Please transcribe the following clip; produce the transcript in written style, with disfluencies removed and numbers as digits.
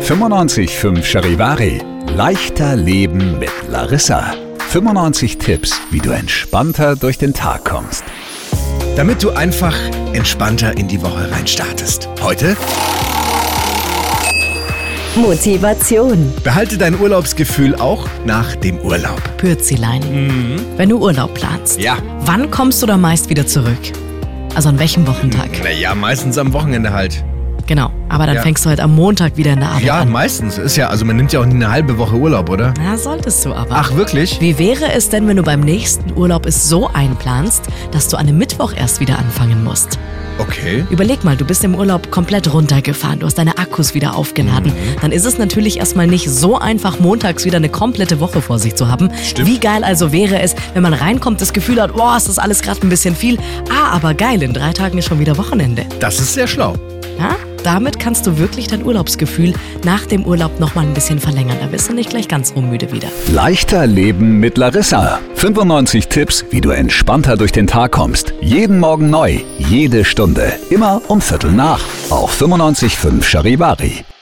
95.5 Charivari. Leichter Leben mit Larissa. 95 Tipps, wie du entspannter durch den Tag kommst. Damit du einfach entspannter in die Woche reinstartest. Heute: Motivation. behalte dein Urlaubsgefühl auch nach dem Urlaub. Pürzilein. Wenn du Urlaub planst. Ja. Wann kommst du da meist wieder zurück? Also an welchem Wochentag? Naja, meistens am Wochenende halt. Genau, aber dann Ja. fängst du halt am Montag wieder in der Arbeit Ja, an. meistens. Ist ja, also man nimmt ja auch nie eine halbe Woche Urlaub, oder? Na, solltest du aber. Ach, wirklich? Wie wäre es denn, wenn du beim nächsten Urlaub es so einplanst, dass du an einem Mittwoch erst wieder anfangen musst? Okay. Überleg mal, du bist im Urlaub komplett runtergefahren, du hast deine Akkus wieder aufgeladen. Dann ist es natürlich erstmal nicht so einfach, montags wieder eine komplette Woche vor sich zu haben. Stimmt. Wie geil also wäre es, wenn man reinkommt, das Gefühl hat, boah, ist das alles gerade ein bisschen viel. Aber geil, in 3 Tagen ist schon wieder Wochenende. Das ist sehr schlau. Ja? Damit kannst du wirklich dein Urlaubsgefühl nach dem Urlaub nochmal ein bisschen verlängern. Da bist du nicht gleich ganz rummüde wieder. Leichter Leben mit Larissa. 95 Tipps, wie du entspannter durch den Tag kommst. Jeden Morgen neu, jede Stunde. Immer um 7:45 auf 95.5 Charivari.